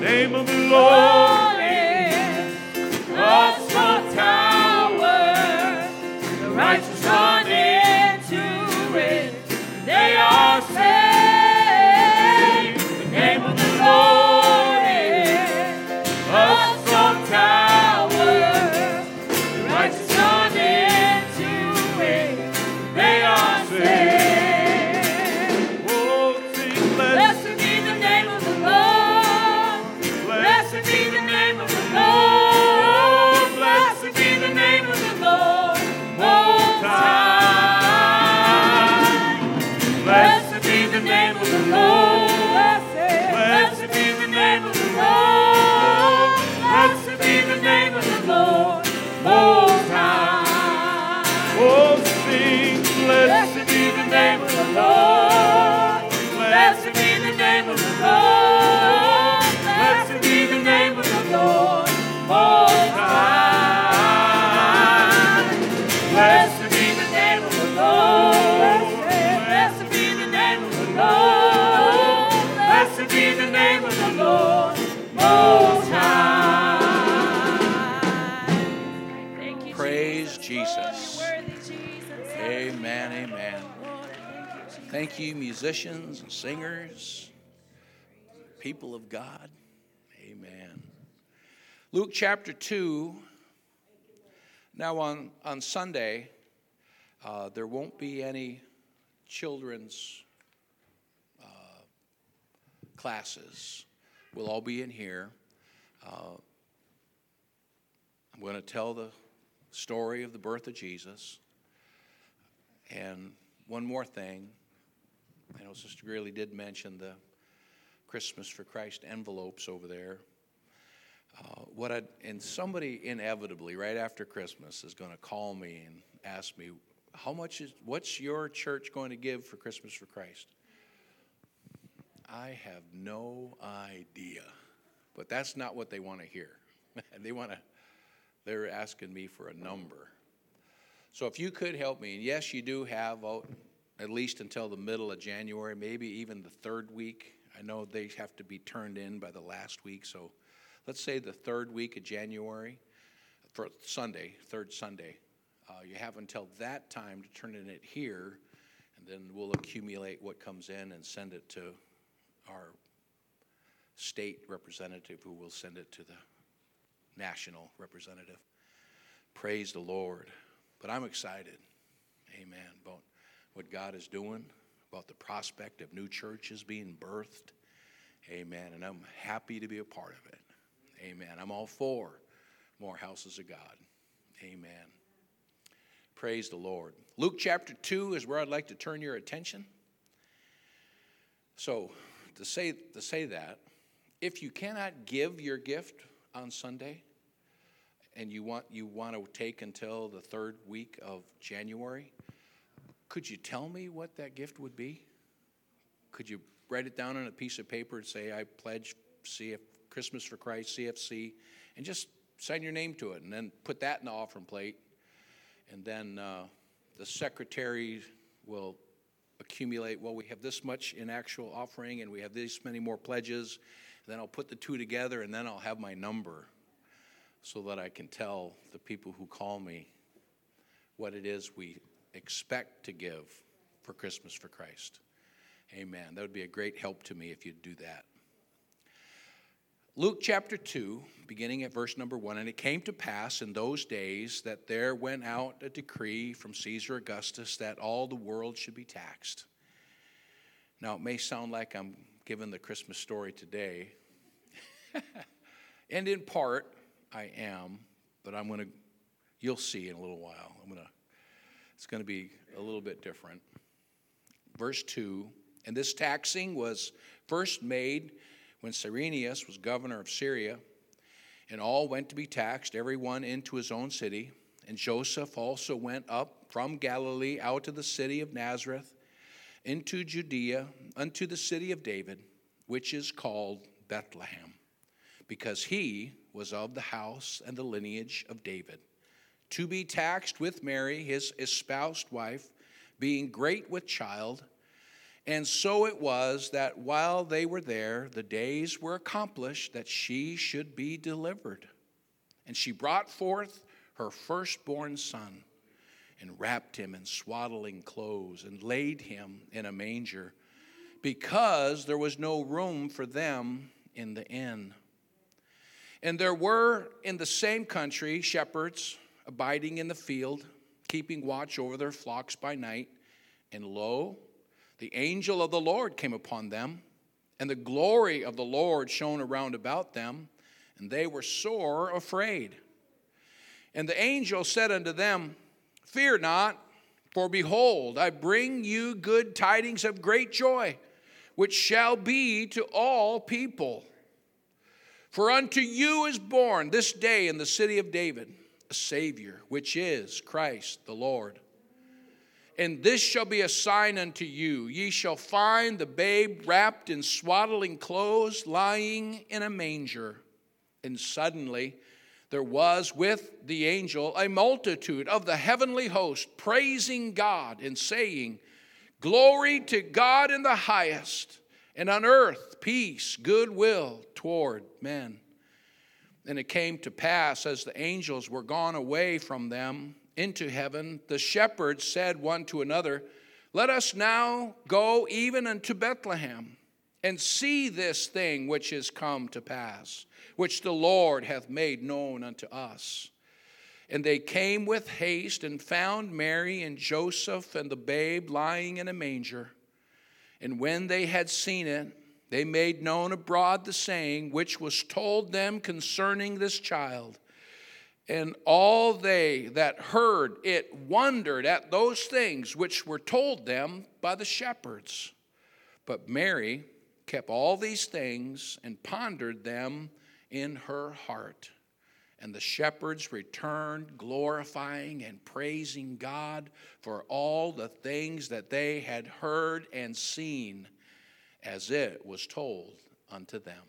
name of the Lord is a strong tower. The righteous run into it, they are saved. The name of the Lord is a strong tower. The righteous run into it, they are saved. Thank you, musicians and singers, people of God. Amen. Luke chapter 2. Now on Sunday, there won't be any children's classes. We'll all be in here. I'm going to tell the story of the birth of Jesus. And one more thing. I know Sister Greeley did mention the Christmas for Christ envelopes over there. And somebody inevitably right after Christmas is going to call me and ask me, what's your church going to give for Christmas for Christ? I have no idea, but that's not what they want to hear. They're asking me for a number. So if you could help me, and yes, you do have at least until the middle of January, maybe even the third week. I know they have to be turned in by the last week, so let's say the third week of January, for Sunday, third Sunday. You have until that time to turn in it here, and then we'll accumulate what comes in and send it to our state representative, who will send it to the national representative. Praise the Lord. But I'm excited, amen, about what God is doing, about the prospect of new churches being birthed. Amen. And I'm happy to be a part of it. Amen. I'm all for more houses of God. Amen. Praise the Lord. Luke chapter 2 is where I'd like to turn your attention. So to say that, if you cannot give your gift on Sunday, and you want to take until the third week of January, could you tell me what that gift would be? Could you write it down on a piece of paper and say, I pledge Christmas for Christ, CFC, and just sign your name to it, and then put that in the offering plate, and then the secretary will accumulate, well, we have this much in actual offering, and we have this many more pledges, and then I'll put the two together, and then I'll have my number so that I can tell the people who call me what it is we expect to give for Christmas for Christ. Amen. That would be a great help to me if you'd do that. Luke chapter 2, beginning at verse number 1, and it came to pass in those days that there went out a decree from Caesar Augustus that all the world should be taxed. Now, it may sound like I'm giving the Christmas story today, and in part I am, but you'll see in a little while. It's going to be a little bit different. Verse 2, and this taxing was first made when Cyrenius was governor of Syria, and all went to be taxed, every one into his own city. And Joseph also went up from Galilee out to the city of Nazareth, into Judea, unto the city of David, which is called Bethlehem, because he was of the house and the lineage of David, to be taxed with Mary, his espoused wife, being great with child. And so it was that while they were there, the days were accomplished that she should be delivered. And she brought forth her firstborn son and wrapped him in swaddling clothes and laid him in a manger, because there was no room for them in the inn. And there were in the same country shepherds abiding in the field, keeping watch over their flocks by night. And lo, the angel of the Lord came upon them, and the glory of the Lord shone around about them, and they were sore afraid. And the angel said unto them, Fear not, for behold, I bring you good tidings of great joy, which shall be to all people. For unto you is born this day in the city of David a Savior, which is Christ the Lord. And this shall be a sign unto you. Ye shall find the babe wrapped in swaddling clothes, lying in a manger. And suddenly there was with the angel a multitude of the heavenly host, praising God and saying, Glory to God in the highest, and on earth peace, goodwill toward men. And it came to pass, as the angels were gone away from them into heaven, the shepherds said one to another, Let us now go even unto Bethlehem, and see this thing which is come to pass, which the Lord hath made known unto us. And they came with haste, and found Mary and Joseph and the babe lying in a manger. And when they had seen it, they made known abroad the saying which was told them concerning this child. And all they that heard it wondered at those things which were told them by the shepherds. But Mary kept all these things and pondered them in her heart. And the shepherds returned, glorifying and praising God for all the things that they had heard and seen, as it was told unto them.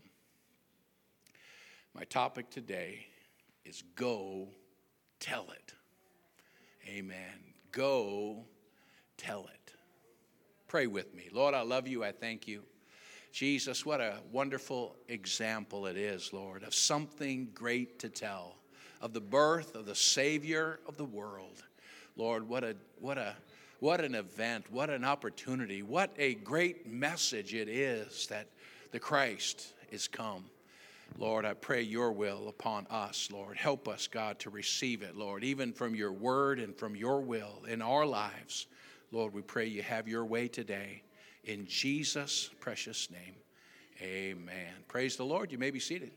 My topic today is go tell it. Amen. Go tell it. Pray with me. Lord, I love you. I thank you. Jesus, what a wonderful example it is, Lord, of something great to tell, of the birth of the Savior of the world. Lord, what an event, what an opportunity, what a great message it is that the Christ is come. Lord, I pray your will upon us, Lord. Help us, God, to receive it, Lord, even from your word and from your will in our lives. Lord, we pray you have your way today. In Jesus' precious name, amen. Praise the Lord. You may be seated.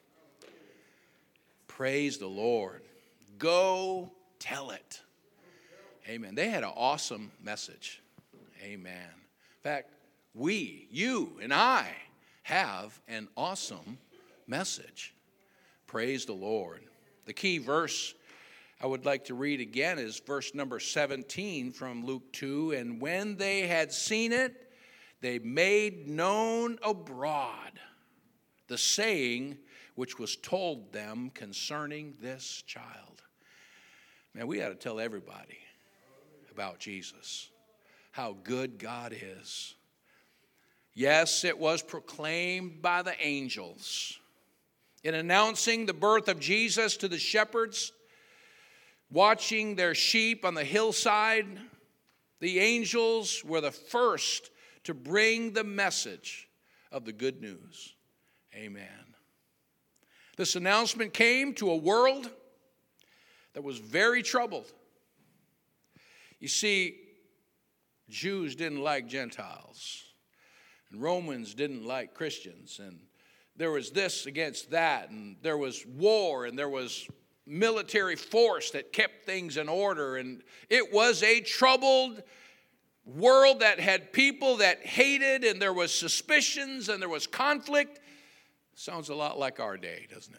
Praise the Lord. Go tell it. Amen. They had an awesome message. Amen. In fact, you and I have an awesome message. Praise the Lord. The key verse I would like to read again is verse number 17 from Luke 2. And when they had seen it, they made known abroad the saying which was told them concerning this child. Man, we got to tell everybody about Jesus, how good God is. Yes, it was proclaimed by the angels. In announcing the birth of Jesus to the shepherds, watching their sheep on the hillside, the angels were the first to bring the message of the good news. Amen. This announcement came to a world that was very troubled. You see, Jews didn't like Gentiles, and Romans didn't like Christians, and there was this against that, and there was war, and there was military force that kept things in order, and it was a troubled world that had people that hated, and there was suspicions, and there was conflict. Sounds a lot like our day, doesn't it?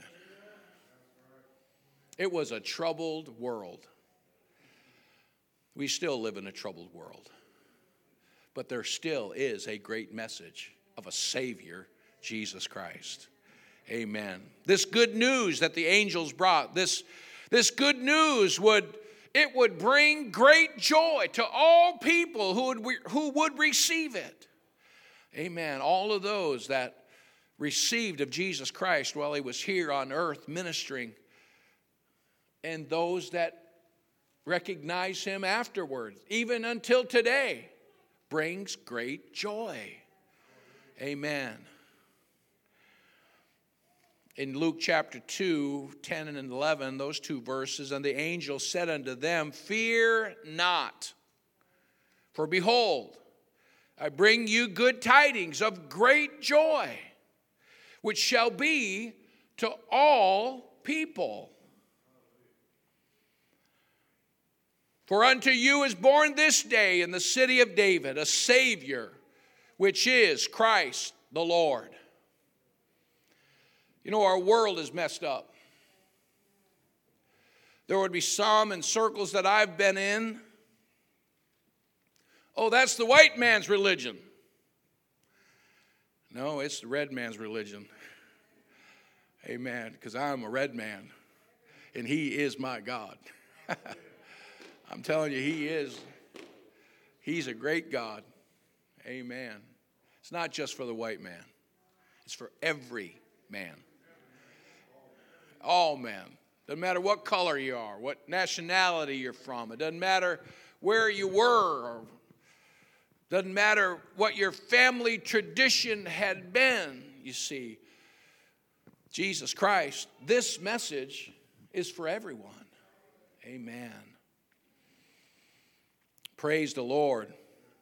It was a troubled world. We still live in a troubled world. But there still is a great message of a Savior, Jesus Christ. Amen. This good news that the angels brought, this good news would bring great joy to all people who would receive it. Amen. All of those that received of Jesus Christ while he was here on earth ministering, and those that recognize him afterwards, even until today, brings great joy. Amen. In Luke chapter 2, 10 and 11, those two verses, and the angel said unto them, fear not, for behold, I bring you good tidings of great joy, which shall be to all people. For unto you is born this day in the city of David a Savior, which is Christ the Lord. You know, our world is messed up. There would be some in circles that I've been in. Oh, that's the white man's religion. No, it's the red man's religion. Amen. Because I'm a red man, and he is my God. I'm telling you, he is. He's a great God. Amen. It's not just for the white man. It's for every man. All men. Doesn't matter what color you are, what nationality you're from. It doesn't matter where you were. Or doesn't matter what your family tradition had been. You see, Jesus Christ, this message is for everyone. Amen. Praise the Lord.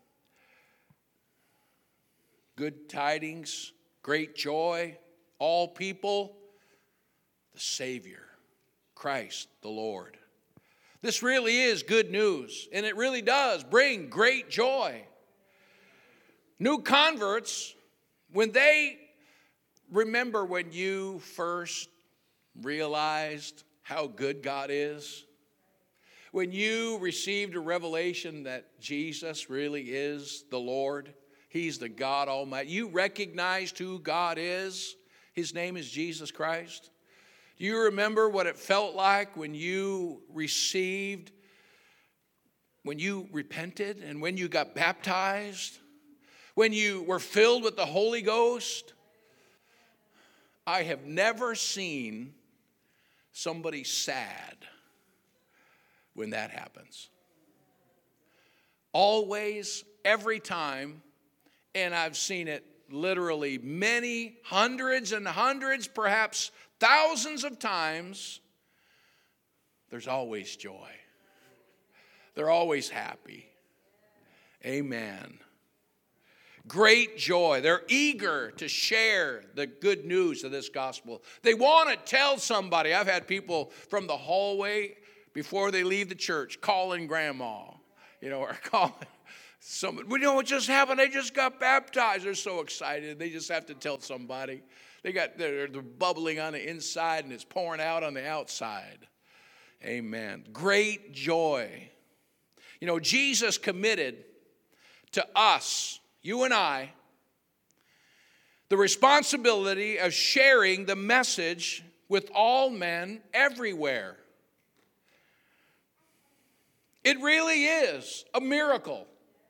Good tidings, great joy, all people, the Savior, Christ the Lord. This really is good news, and it really does bring great joy. New converts, when they remember when you first realized how good God is, when you received a revelation that Jesus really is the Lord, he's the God Almighty, you recognized who God is. His name is Jesus Christ. Do you remember what it felt like when you received, when you repented and when you got baptized, when you were filled with the Holy Ghost? I have never seen somebody sad when that happens. Always, every time, and I've seen it literally many, hundreds and hundreds, perhaps thousands of times, there's always joy. They're always happy. Amen. Great joy. They're eager to share the good news of this gospel. They want to tell somebody. I've had people from the hallway before they leave the church calling grandma, or calling somebody. We know what just happened. They just got baptized. They're so excited. They just have to tell somebody. They're bubbling on the inside and it's pouring out on the outside. Amen. Great joy. Jesus committed to us, you and I, the responsibility of sharing the message with all men everywhere. It really is a miracle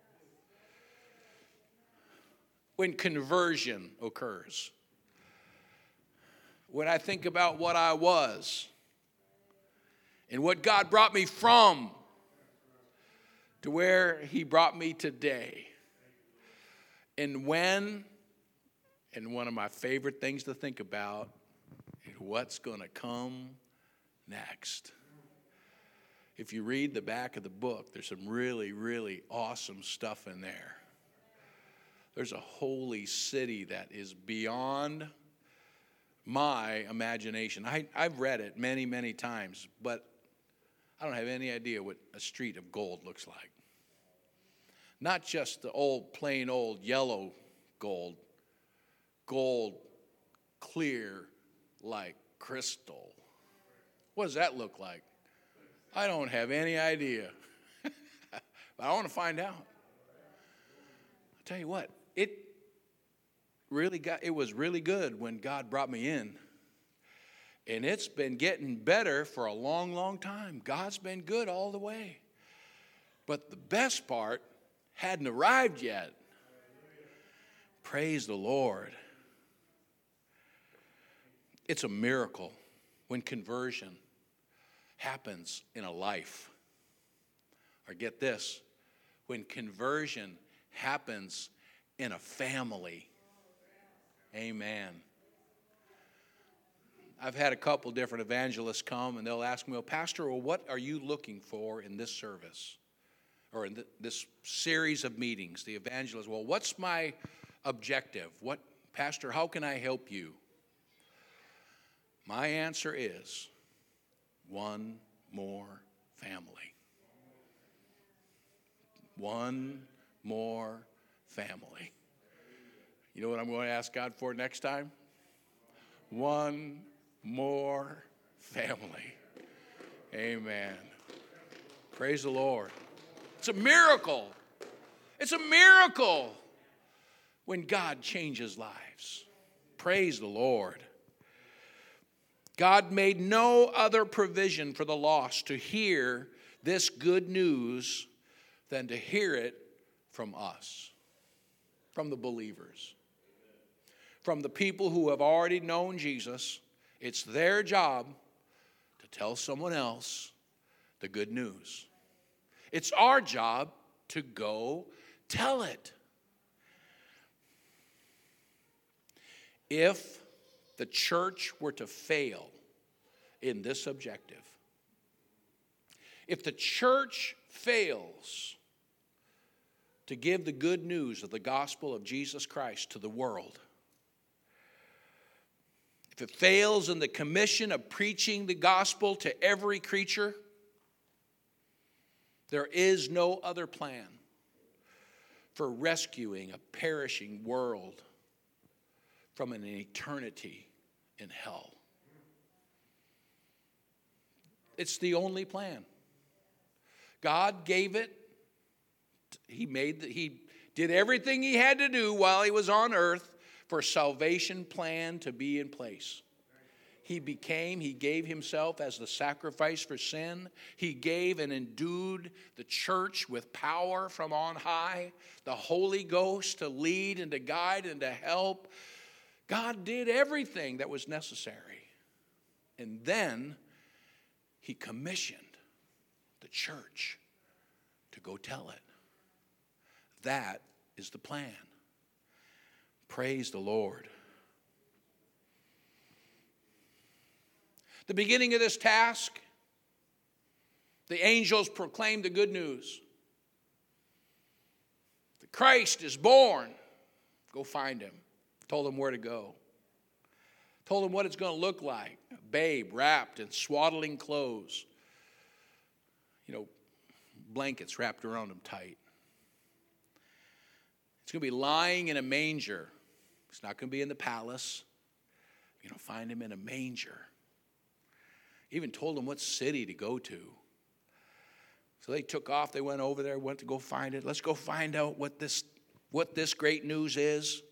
when conversion occurs. When I think about what I was and what God brought me from to where he brought me today. And one of my favorite things to think about is what's going to come next. If you read the back of the book, there's some really, really awesome stuff in there. There's a holy city that is beyond my imagination. I've read it many, many times, but I don't have any idea what a street of gold looks like. Not just the plain old yellow gold, gold clear like crystal. What does that look like? I don't have any idea. But I want to find out. I'll tell you what, it was really good when God brought me in. And it's been getting better for a long, long time. God's been good all the way. But the best part hadn't arrived yet. Praise the Lord. It's a miracle when conversion happens in a life. Or get this, when conversion happens in a family. Amen. I've had a couple different evangelists come and they'll ask me, well, Pastor, what are you looking for in this service? Or in this series of meetings, the evangelist, well, what's my objective? Pastor, how can I help you? My answer is one more family. One more family. You know what I'm going to ask God for next time? One more family. Amen. Praise the Lord. It's a miracle. It's a miracle when God changes lives. Praise the Lord. God made no other provision for the lost to hear this good news than to hear it from us, from the believers, from the people who have already known Jesus. It's their job to tell someone else the good news. It's our job to go tell it. If the church were to fail in this objective, if the church fails to give the good news of the gospel of Jesus Christ to the world, if it fails in the commission of preaching the gospel to every creature, there is no other plan for rescuing a perishing world from an eternity in hell. It's the only plan. God gave it. He did everything he had to do while he was on earth for salvation plan to be in place. He gave himself as the sacrifice for sin. He gave and endued the church with power from on high, the Holy Ghost to lead and to guide and to help. God did everything that was necessary. And then he commissioned the church to go tell it. That is the plan. Praise the Lord. The beginning of this task, the angels proclaimed the good news. The Christ is born. Go find him. Told him where to go. Told him what it's going to look like. A babe wrapped in swaddling clothes. Blankets wrapped around him tight. It's going to be lying in a manger. It's not going to be in the palace. You're going to find him in a manger. Even told them what city to go to. So they took off. They went over there, went to go find it. Let's go find out what this great news is.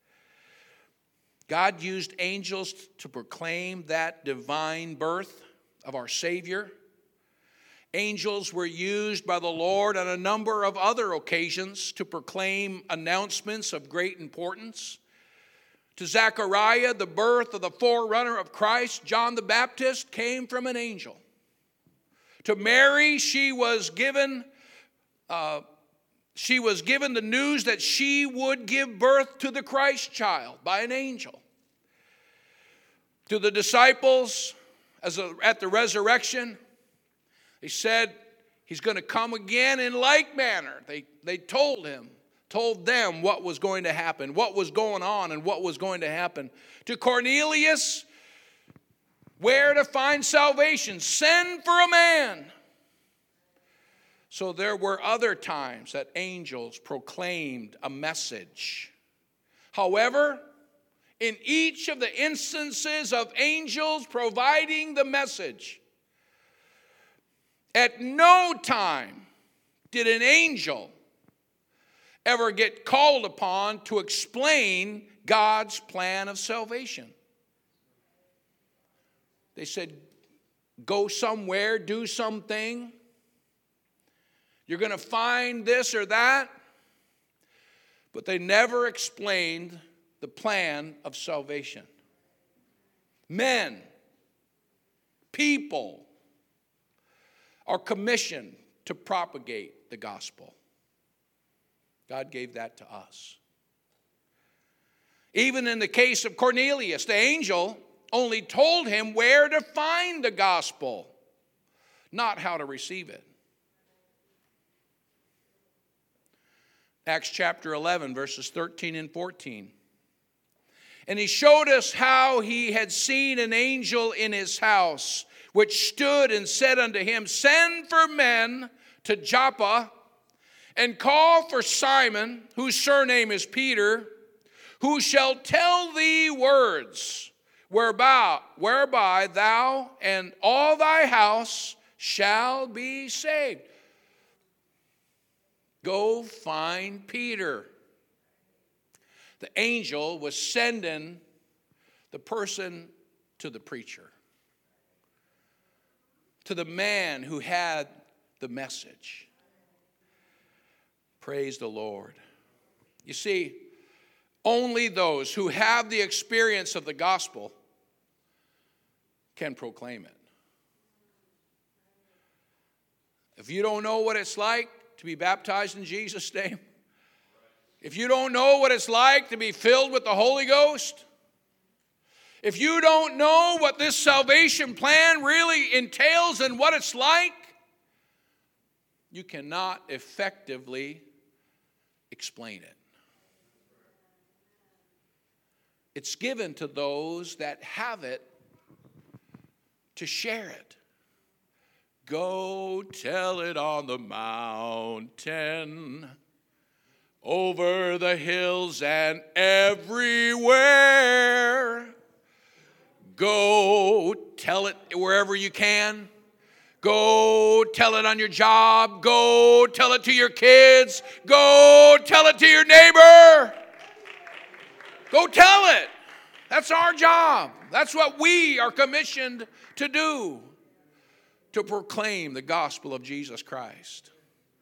God used angels to proclaim that divine birth of our Savior. Angels were used by the Lord on a number of other occasions to proclaim announcements of great importance. To Zechariah, the birth of the forerunner of Christ, John the Baptist, came from an angel. To Mary, she was given the news that she would give birth to the Christ child by an angel. To the disciples, at the resurrection, they said he's going to come again in like manner. They told them what was going to happen, what was going on, and what was going to happen. To Cornelius, where to find salvation? Send for a man. So there were other times that angels proclaimed a message. However, in each of the instances of angels providing the message, at no time did an angel ever get called upon to explain God's plan of salvation. They said, go somewhere, do something. You're going to find this or that. But they never explained the plan of salvation. Men, people are commissioned to propagate the gospel. God gave that to us. Even in the case of Cornelius, the angel only told him where to find the gospel, not how to receive it. Acts chapter 11, verses 13 and 14. And he showed us how he had seen an angel in his house, which stood and said unto him, Send for men to Joppa, and call for Simon, whose surname is Peter, who shall tell thee words, whereby thou and all thy house shall be saved. Go find Peter. The angel was sending the person to the preacher, to the man who had the message. Praise the Lord. You see, only those who have the experience of the gospel can proclaim it. If you don't know what it's like to be baptized in Jesus' name, if you don't know what it's like to be filled with the Holy Ghost, if you don't know what this salvation plan really entails and what it's like, you cannot effectively explain it. It's given to those that have it to share it. Go tell it on the mountain, over the hills and everywhere. Go tell it wherever you can. Go tell it on your job. Go tell it to your kids. Go tell it to your neighbor. Go tell it. That's our job. That's what we are commissioned to do, to proclaim the gospel of Jesus Christ.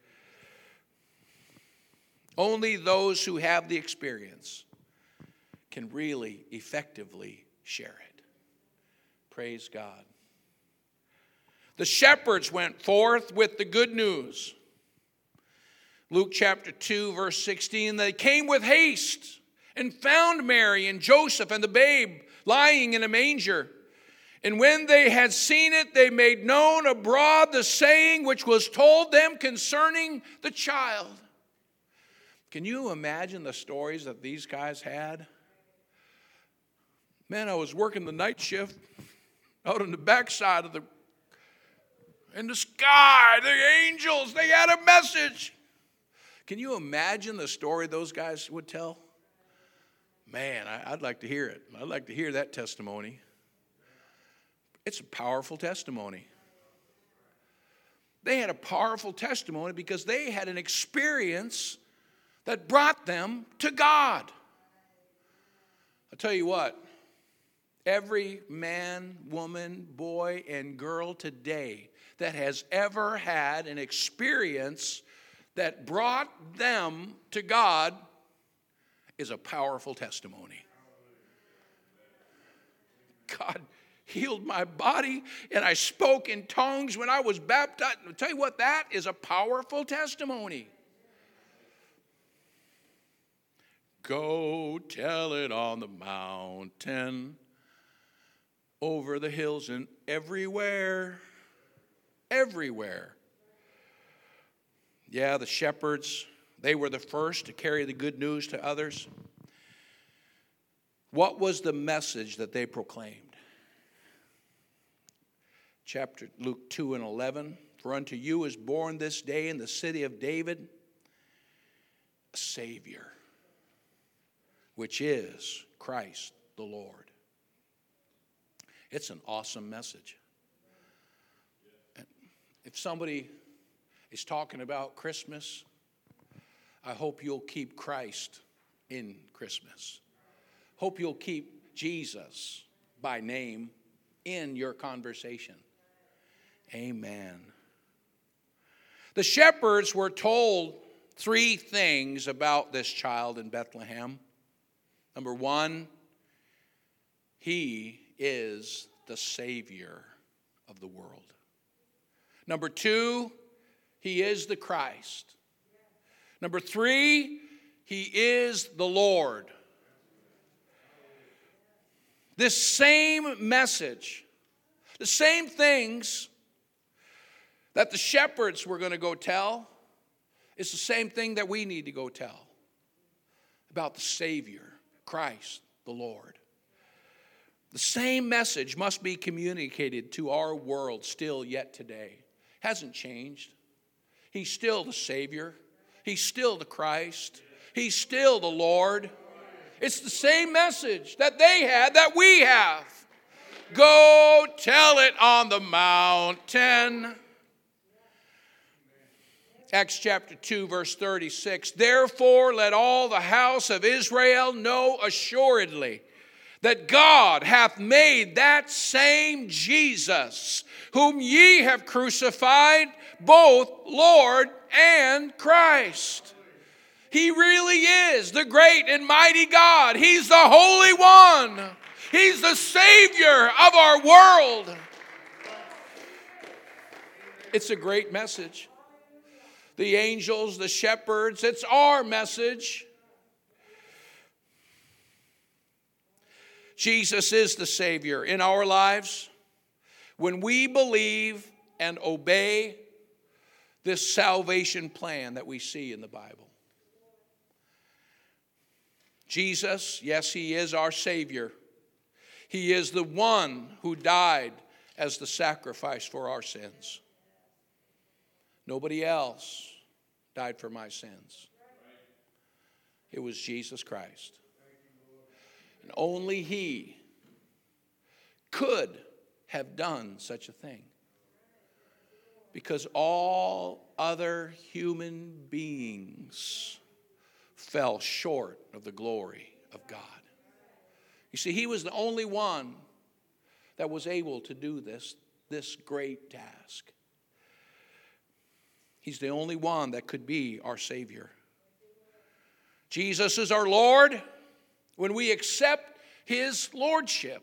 Only those who have the experience can really effectively share it. Praise God. The shepherds went forth with the good news. Luke chapter 2, verse 16, they came with haste and found Mary and Joseph and the babe lying in a manger. And when they had seen it, they made known abroad the saying which was told them concerning the child. Can you imagine the stories that these guys had? Man, I was working the night shift out on the backside of in the sky, the angels, they had a message. Can you imagine the story those guys would tell? Man, I'd like to hear it. I'd like to hear that testimony. It's a powerful testimony. They had a powerful testimony because they had an experience that brought them to God. I'll tell you what, every man, woman, boy, and girl today that has ever had an experience that brought them to God is a powerful testimony. God healed my body, and I spoke in tongues when I was baptized. I'll tell you what, that is a powerful testimony. Go tell it on the mountain, over the hills and everywhere. Everywhere. Yeah, the shepherds, they were the first to carry the good news to others. What was the message that they proclaimed? Luke 2 and 11. For unto you is born this day in the city of David a Savior, which is Christ the Lord. It's an awesome message. If somebody is talking about Christmas, I hope you'll keep Christ in Christmas. Hope you'll keep Jesus by name in your conversation. Amen. The shepherds were told three things about this child in Bethlehem. Number one, he is the Savior of the world. Number two, he is the Christ. Number three, he is the Lord. This same message, the same things that the shepherds were going to go tell, is the same thing that we need to go tell about the Savior, Christ, the Lord. The same message must be communicated to our world still yet today. Hasn't changed. He's still the Savior. He's still the Christ. He's still the Lord. It's the same message that they had that we have. Go tell it on the mountain. Acts chapter 2, verse 36. Therefore, let all the house of Israel know assuredly that God hath made that same Jesus, whom ye have crucified, both Lord and Christ. He really is the great and mighty God. He's the Holy One. He's the Savior of our world. It's a great message. The angels, the shepherds, it's our message. Jesus is the Savior in our lives. When we believe and obey this salvation plan that we see in the Bible. Jesus, yes, he is our Savior. He is the one who died as the sacrifice for our sins. Nobody else died for my sins. It was Jesus Christ. And only he could have done such a thing. Because all other human beings fell short of the glory of God. You see, he was the only one that was able to do this great task. He's the only one that could be our Savior. Jesus is our Lord when we accept his lordship.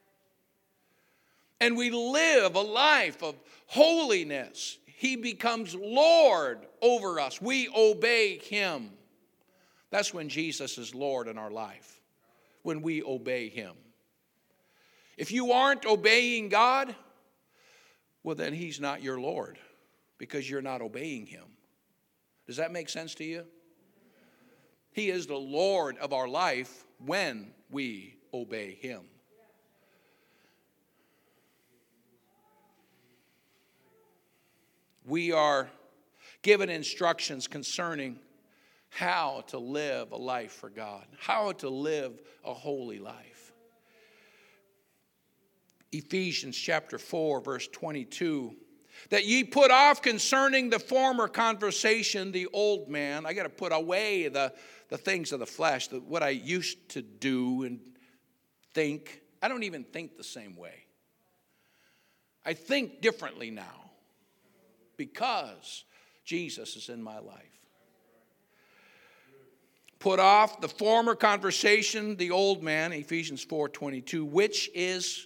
And we live a life of holiness. He becomes Lord over us. We obey him. That's when Jesus is Lord in our life. When we obey him. If you aren't obeying God, well then he's not your Lord. Because you're not obeying him. Does that make sense to you? He is the Lord of our life when we obey him. We are given instructions concerning how to live a life for God, how to live a holy life. Ephesians chapter 4, verse 22. That ye put off concerning the former conversation the old man. I got to put away the things of the flesh, what I used to do and think. I don't even think the same way. I think differently now because Jesus is in my life. Put off the former conversation, the old man, Ephesians 4:22, which is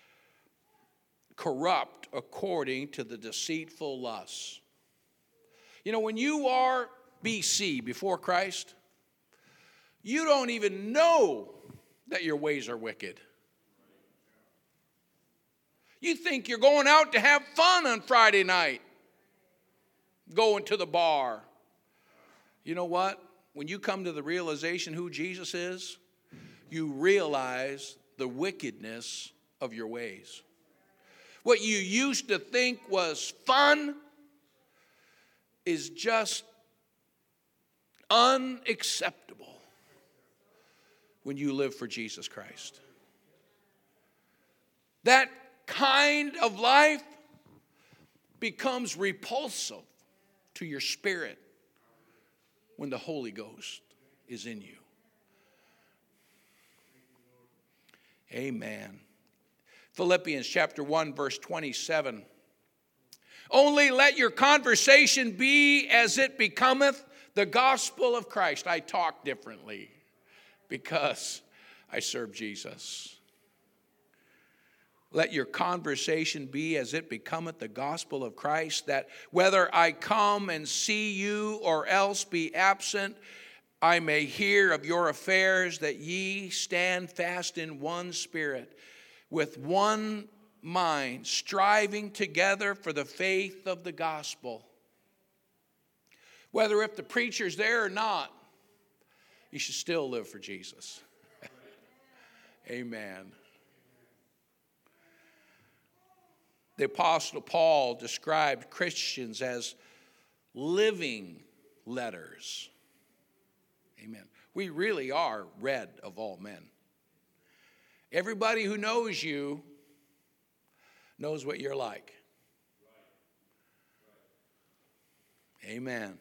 corrupt according to the deceitful lusts. You know, when you are BC, before Christ, you don't even know that your ways are wicked. You think you're going out to have fun on Friday night, going to the bar. You know what? When you come to the realization who Jesus is, you realize the wickedness of your ways. What you used to think was fun is just unacceptable when you live for Jesus Christ. That kind of life becomes repulsive to your spirit when the Holy Ghost is in you. Amen. Philippians chapter 1, verse 27. Only let your conversation be as it becometh The gospel of Christ. I talk differently because I serve Jesus. Let your conversation be as it becometh the gospel of Christ, that whether I come and see you or else be absent, I may hear of your affairs, that ye stand fast in one spirit, with one mind, striving together for the faith of the gospel. Whether if the preacher's there or not, you should still live for Jesus. Amen. The Apostle Paul described Christians as living letters. Amen. We really are read of all men. Everybody who knows you knows what you're like. Amen.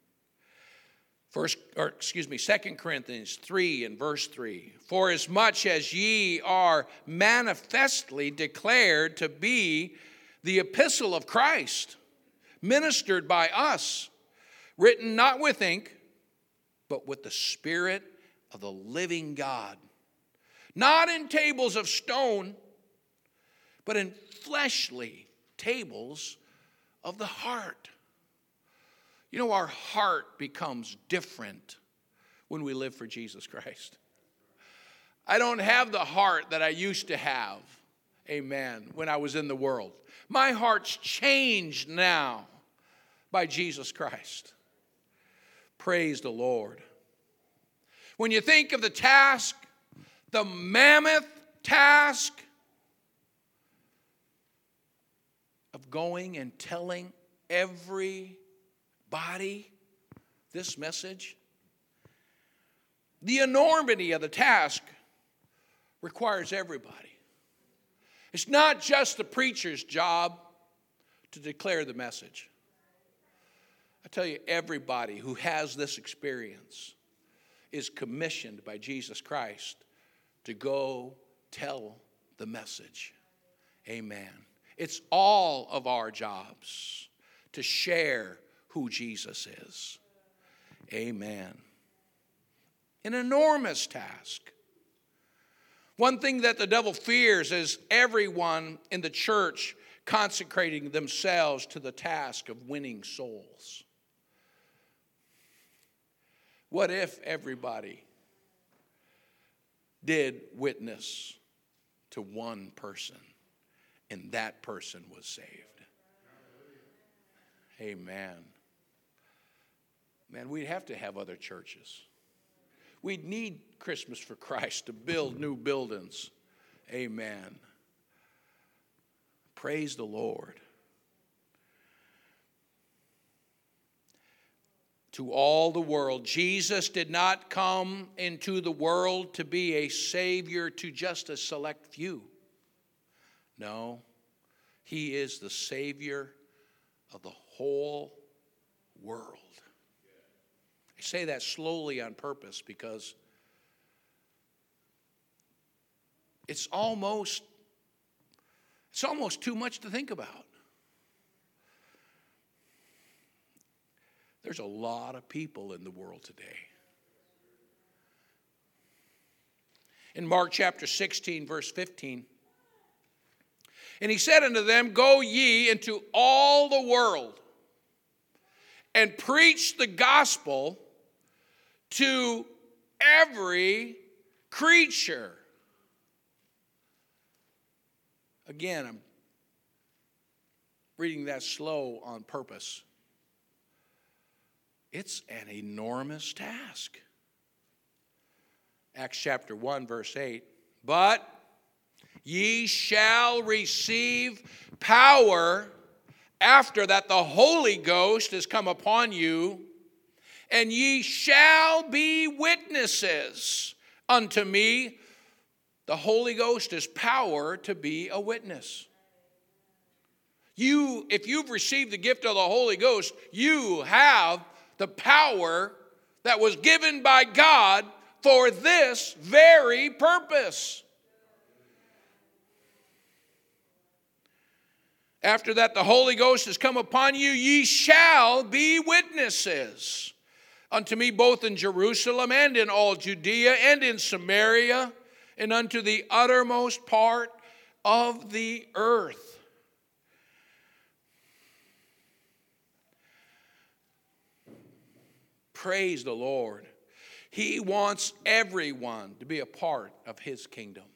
2 Corinthians 3 and verse 3. For as much as ye are manifestly declared to be the epistle of Christ, ministered by us, written not with ink, but with the Spirit of the living God, not in tables of stone, but in fleshly tables of the heart. You know, our heart becomes different when we live for Jesus Christ. I don't have the heart that I used to have, amen, when I was in the world. My heart's changed now by Jesus Christ. Praise the Lord. When you think of the task, the mammoth task of going and telling everybody this message, the enormity of the task requires everybody. It's not just the preacher's job to declare the message. I tell you, everybody who has this experience is commissioned by Jesus Christ to go tell the message. Amen. It's all of our jobs to share who Jesus is. Amen. An enormous task. One thing that the devil fears is everyone in the church consecrating themselves to the task of winning souls. What if everybody did witness to one person and that person was saved? Amen. Man, we'd have to have other churches. We'd need Christmas for Christ to build new buildings. Amen. Praise the Lord. To all the world, Jesus did not come into the world to be a savior to just a select few. No, he is the Savior of the whole world. I say that slowly on purpose because it's almost too much to think about. There's a lot of people in the world today. In Mark chapter 16, verse 15, and he said unto them, Go ye into all the world and preach the gospel to every creature. Again, I'm reading that slow on purpose. It's an enormous task. Acts chapter 1, verse 8. But ye shall receive power after that the Holy Ghost is come upon you, and ye shall be witnesses unto me. The Holy Ghost is power to be a witness. If you've received the gift of the Holy Ghost, you have the power that was given by God for this very purpose. After that the Holy Ghost has come upon you, ye shall be witnesses unto me both in Jerusalem and in all Judea and in Samaria and unto the uttermost part of the earth. Praise the Lord. He wants everyone to be a part of his kingdom.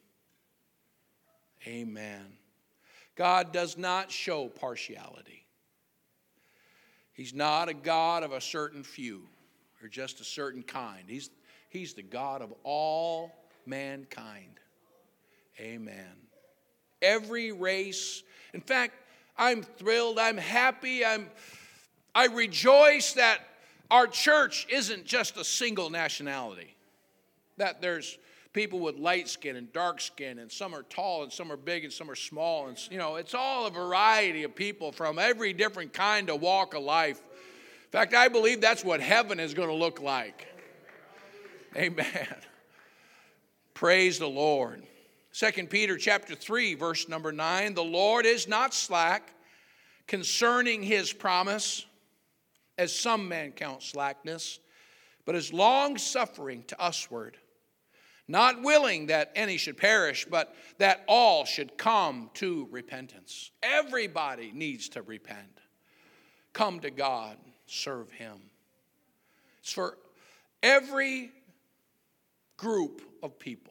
Amen. God does not show partiality. He's not a God of a certain few or just a certain kind. He's the God of all mankind. Amen. Every race. In fact, I'm thrilled, I'm happy, I rejoice that our church isn't just a single nationality. That there's people with light skin and dark skin, and some are tall and some are big and some are small. And it's all a variety of people from every different kind of walk of life. In fact, I believe that's what heaven is going to look like. Amen. Praise the Lord. 2 Peter chapter 3, verse number 9. The Lord is not slack concerning his promise, as some men count slackness, but is long-suffering to usward, not willing that any should perish, but that all should come to repentance. Everybody needs to repent. Come to God, serve him. It's for every group of people.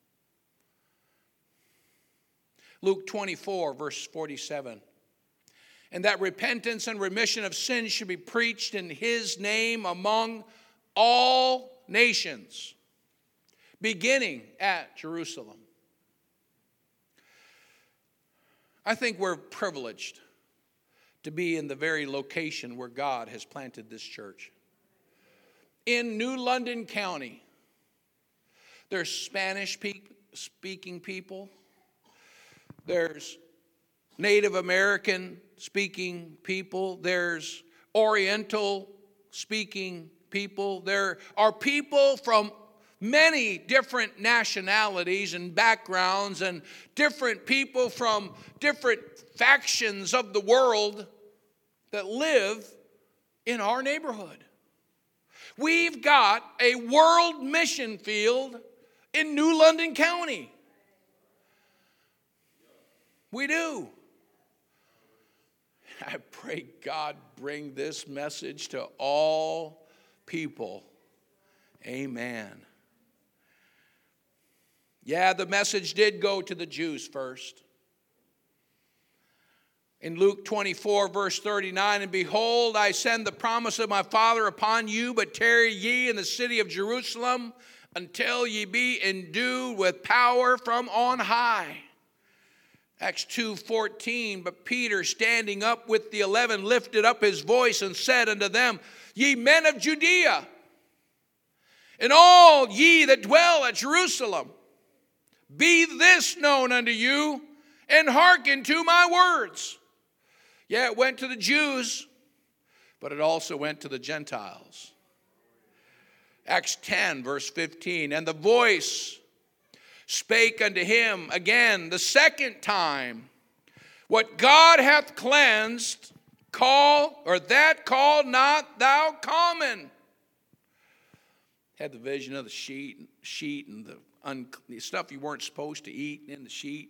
Luke 24, verse 47. And that repentance and remission of sins should be preached in his name among all nations, beginning at Jerusalem. I think we're privileged to be in the very location where God has planted this church. In New London County, there's Spanish-speaking people. There's Native American speaking people. There's Oriental speaking people. There are people from many different nationalities and backgrounds and different people from different factions of the world that live in our neighborhood. We've got a world mission field in New London County. We do. I pray God bring this message to all people. Amen. Yeah, the message did go to the Jews first. In Luke 24, verse 39, and behold, I send the promise of my Father upon you, but tarry ye in the city of Jerusalem until ye be endued with power from on high. Acts 2:14, but Peter, standing up with the 11, lifted up his voice and said unto them, Ye men of Judea, and all ye that dwell at Jerusalem, be this known unto you, and hearken to my words. Yeah, it went to the Jews, but it also went to the Gentiles. Acts 10, verse 15, and the voice spake unto him again the second time, what God hath cleansed, call not thou common. Had the vision of the sheet and the stuff you weren't supposed to eat in the sheet.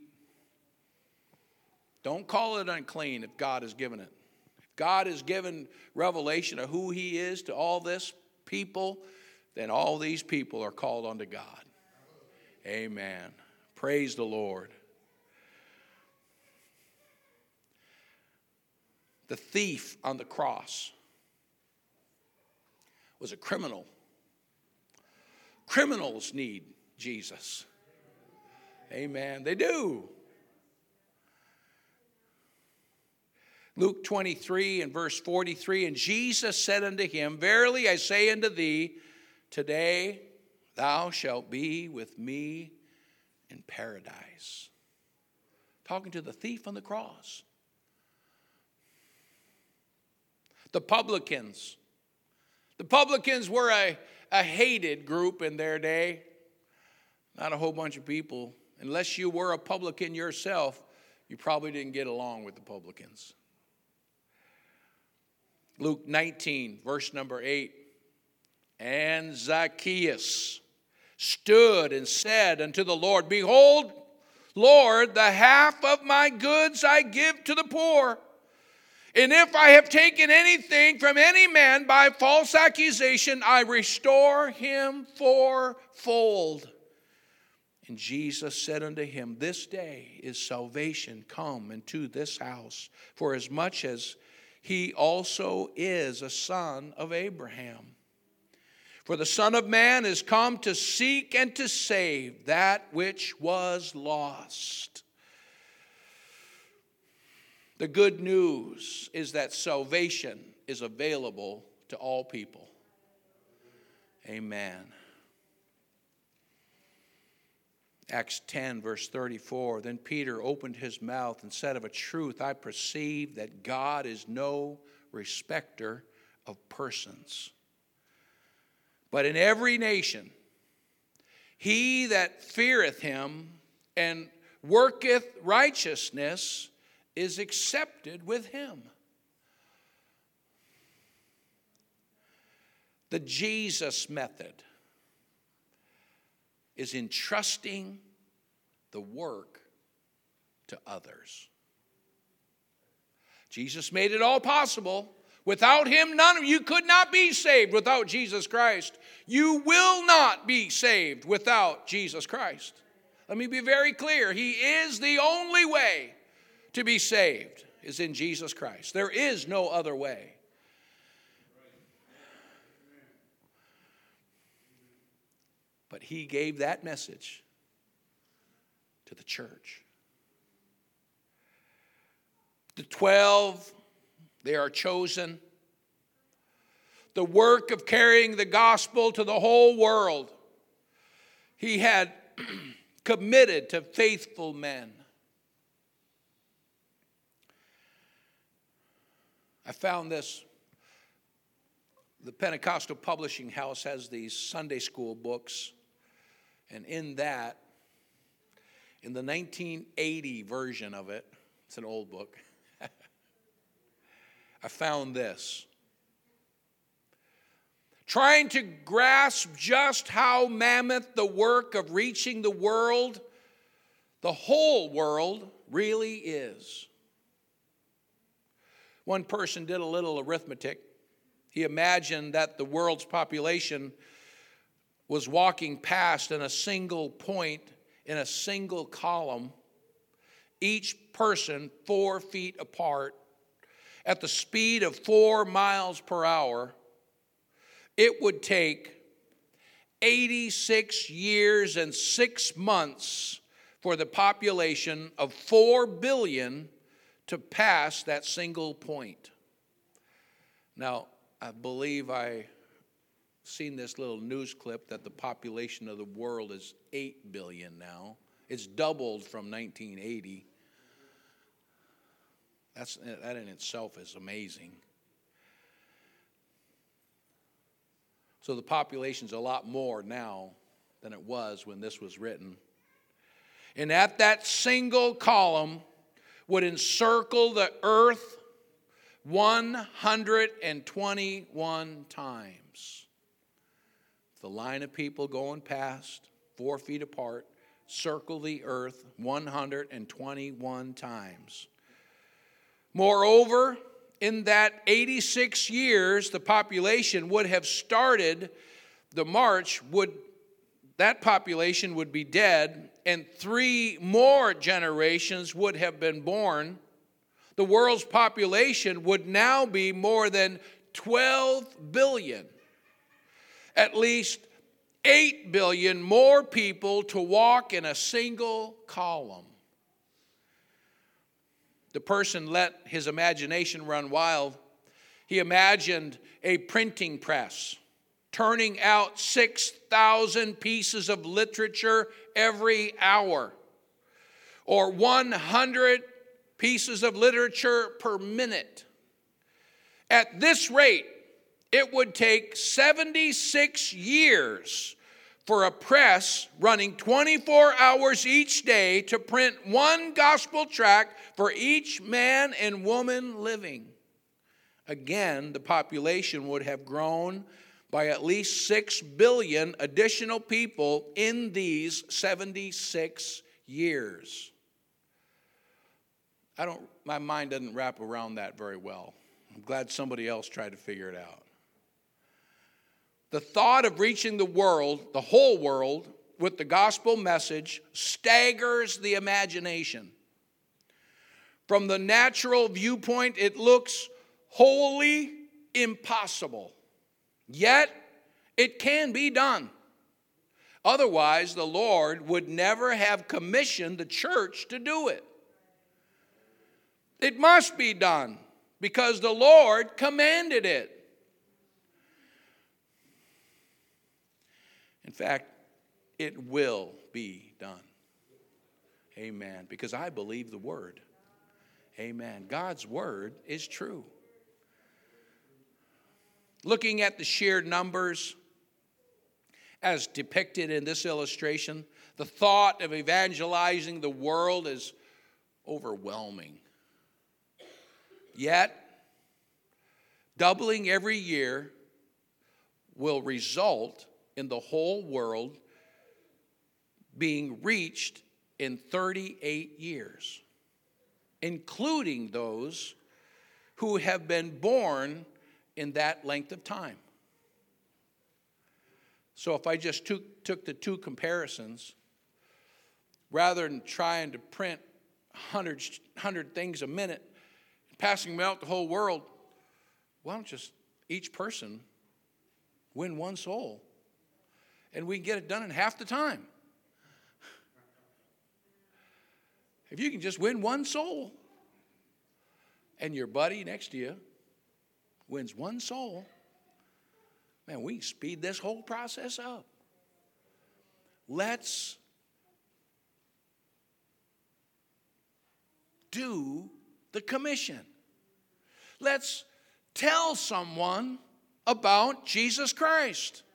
Don't call it unclean if God has given it. If God has given revelation of who he is to all this people, then all these people are called unto God. Amen. Praise the Lord. The thief on the cross was a criminal. Criminals need Jesus. Amen. They do. Luke 23 and verse 43, and Jesus said unto him, Verily I say unto thee, today thou shalt be with me in paradise. Talking to the thief on the cross. The publicans. The publicans were a hated group in their day. Not a whole bunch of people. Unless you were a publican yourself, you probably didn't get along with the publicans. Luke 19, verse number 8. And Zacchaeus stood and said unto the Lord, Behold, Lord, the half of my goods I give to the poor. And if I have taken anything from any man by false accusation, I restore him fourfold. And Jesus said unto him, This day is salvation come into this house, for as much as he also is a son of Abraham. For the Son of Man is come to seek and to save that which was lost. The good news is that salvation is available to all people. Amen. Acts 10, verse 34, Then Peter opened his mouth and said, Of a truth I perceive that God is no respecter of persons. But in every nation, he that feareth him and worketh righteousness is accepted with him. The Jesus method is entrusting the work to others. Jesus made it all possible. Without him, none of you could not be saved without Jesus Christ. You will not be saved without Jesus Christ. Let me be very clear. He is the only way to be saved, is in Jesus Christ. There is no other way. But he gave that message to the church. The 12, they are chosen. The work of carrying the gospel to the whole world, he had committed to faithful men. I found this. The Pentecostal Publishing House has these Sunday school books. And in that, in the 1980 version of it, it's an old book, I found this. Trying to grasp just how mammoth the work of reaching the world, the whole world, really is. One person did a little arithmetic. He imagined that the world's population was walking past in a single point, in a single column, each person 4 feet apart, at the speed of 4 miles per hour. It would take 86 years and 6 months for the population of 4 billion to pass that single point. Now, I believe I seen this little news clip that the population of the world is 8 billion now. It's doubled from 1980. That in itself is amazing. So the population's a lot more now than it was when this was written. And at that single column would encircle the earth 121 times. The line of people going past, 4 feet apart, circle the earth 121 times. Moreover, in that 86 years, the population would have started the march, that population would be dead, and 3 more generations would have been born. The world's population would now be more than 12 billion. At least 8 billion more people to walk in a single column. The person let his imagination run wild. He imagined a printing press turning out 6,000 pieces of literature every hour, or 100 pieces of literature per minute. At this rate, it would take 76 years for a press running 24 hours each day to print one gospel tract for each man and woman living. Again, the population would have grown by at least 6 billion additional people in these 76 years. My mind doesn't wrap around that very well. I'm glad somebody else tried to figure it out. The thought of reaching the world, the whole world, with the gospel message staggers the imagination. From the natural viewpoint, it looks wholly impossible. Yet, it can be done. Otherwise, the Lord would never have commissioned the church to do it. It must be done because the Lord commanded it. In fact, it will be done. Amen. Because I believe the word. Amen. God's word is true. Looking at the sheer numbers as depicted in this illustration, the thought of evangelizing the world is overwhelming. Yet, doubling every year will result in the whole world being reached in 38 years, including those who have been born in that length of time. So if I just took the two comparisons, rather than trying to print 100 things a minute, passing them out the whole world, why don't just each person win one soul? And we can get it done in half the time. If you can just win one soul, and your buddy next to you wins one soul, man, we can speed this whole process up. Let's do the commission. Let's tell someone about Jesus Christ.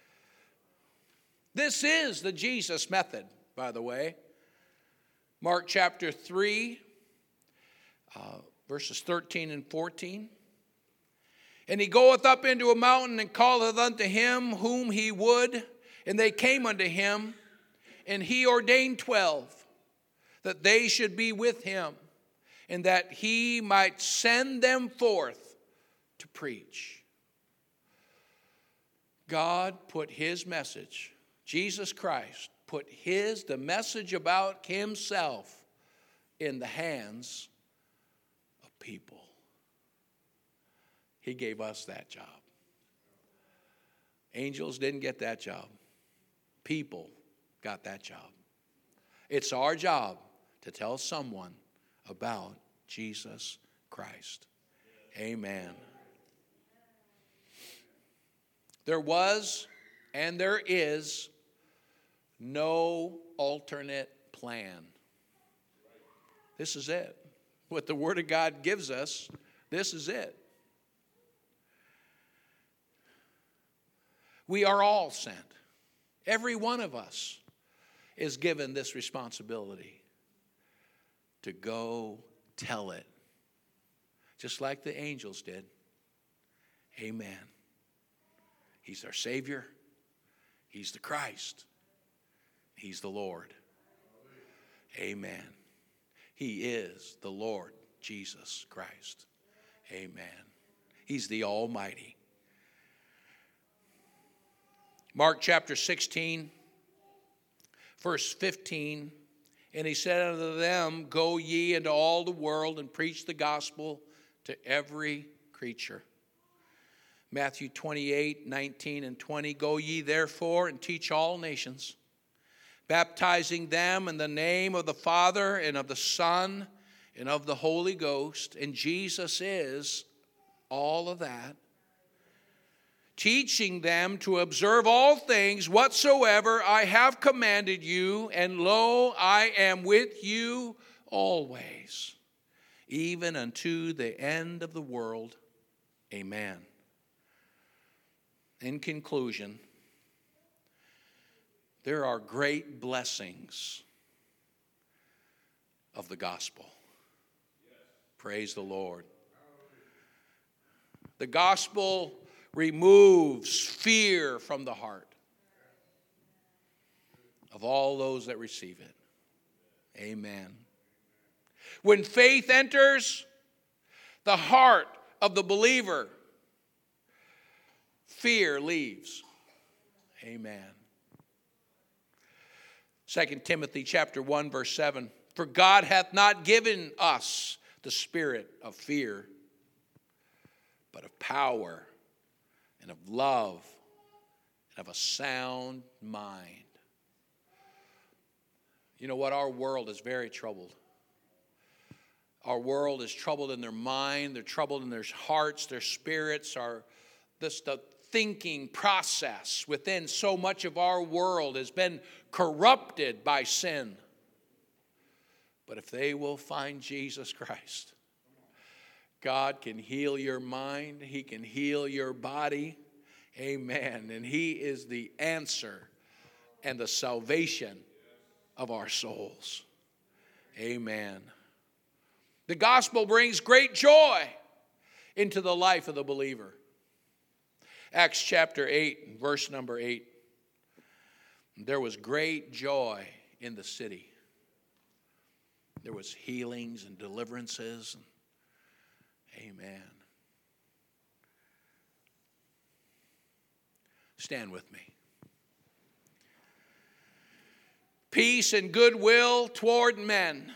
This is the Jesus method, by the way. Mark chapter 3, verses 13 and 14. And he goeth up into a mountain and calleth unto him whom he would. And they came unto him, and he ordained 12, that they should be with him, and that he might send them forth to preach. God put his message, Jesus Christ put the message about himself in the hands of people. He gave us that job. Angels didn't get that job. People got that job. It's our job to tell someone about Jesus Christ. Amen. There was and there is no alternate plan. This is it. What the Word of God gives us, this is it. We are all sent. Every one of us is given this responsibility to go tell it. Just like the angels did. Amen. He's our Savior. He's the Christ. He's the Lord. Amen. He is the Lord Jesus Christ. Amen. He's the Almighty. Mark chapter 16, verse 15. And he said unto them, Go ye into all the world and preach the gospel to every creature. Matthew 28, 19 and 20. Go ye therefore and teach all nations, baptizing them in the name of the Father and of the Son and of the Holy Ghost. And Jesus is all of that. Teaching them to observe all things whatsoever I have commanded you. And lo, I am with you always, even unto the end of the world. Amen. In conclusion, there are great blessings of the gospel. Praise the Lord. The gospel removes fear from the heart of all those that receive it. Amen. When faith enters the heart of the believer, fear leaves. Amen. 2 Timothy chapter 1, verse 7. For God hath not given us the spirit of fear, but of power and of love and of a sound mind. You know what? Our world is very troubled. Our world is troubled in their mind. They're troubled in their hearts, their spirits. The thinking process within so much of our world has been corrupted by sin. But if they will find Jesus Christ, God can heal your mind. He can heal your body. Amen. And He is the answer and the salvation of our souls. Amen. The gospel brings great joy into the life of the believer. Acts chapter 8, verse number 8. There was great joy in the city. There was healings and deliverances. Amen. Stand with me. Peace and goodwill toward men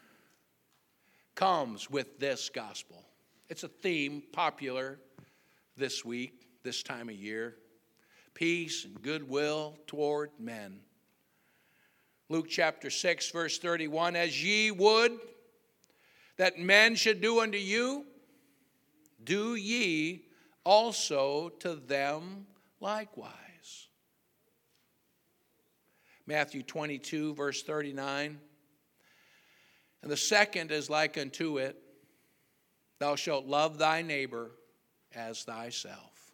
comes with this gospel. It's a theme popular this week, this time of year. Peace and goodwill toward men. Luke chapter 6, verse 31. As ye would that men should do unto you, do ye also to them likewise. Matthew 22, verse 39. And the second is like unto it, thou shalt love thy neighbor as thyself.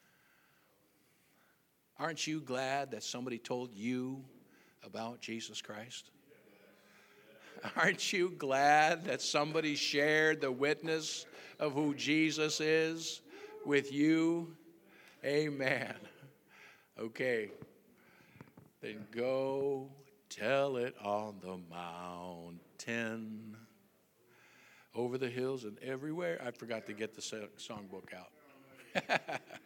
Aren't you glad that somebody told you about Jesus Christ? Aren't you glad that somebody shared the witness of who Jesus is with you? Amen. Okay. Then go tell it on the mountain, over the hills and everywhere. I forgot to get the songbook out.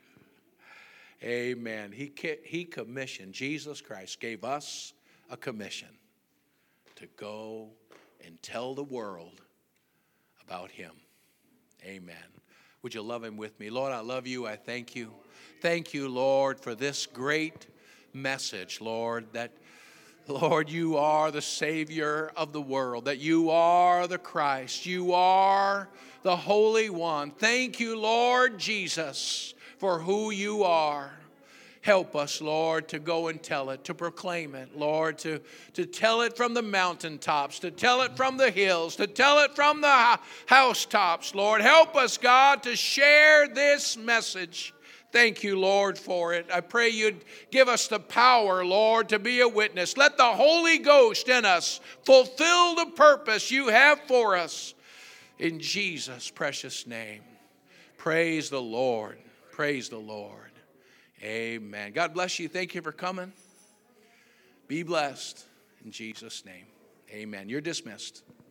Amen. He commissioned, Jesus Christ gave us a commission to go and tell the world about Him. Amen. Would you love Him with me? Lord, I love you. I thank you. Thank you, Lord, for this great message, Lord, that, Lord, you are the Savior of the world, that you are the Christ. You are the Holy One. Thank you, Lord Jesus, for who you are. Help us, Lord, to go and tell it, to proclaim it, Lord, to tell it from the mountaintops, to tell it from the hills, to tell it from the housetops, Lord. Help us, God, to share this message. Thank you, Lord, for it. I pray you'd give us the power, Lord, to be a witness. Let the Holy Ghost in us fulfill the purpose you have for us. In Jesus' precious name. Praise the Lord. Praise the Lord. Amen. God bless you. Thank you for coming. Be blessed in Jesus' name. Amen. You're dismissed.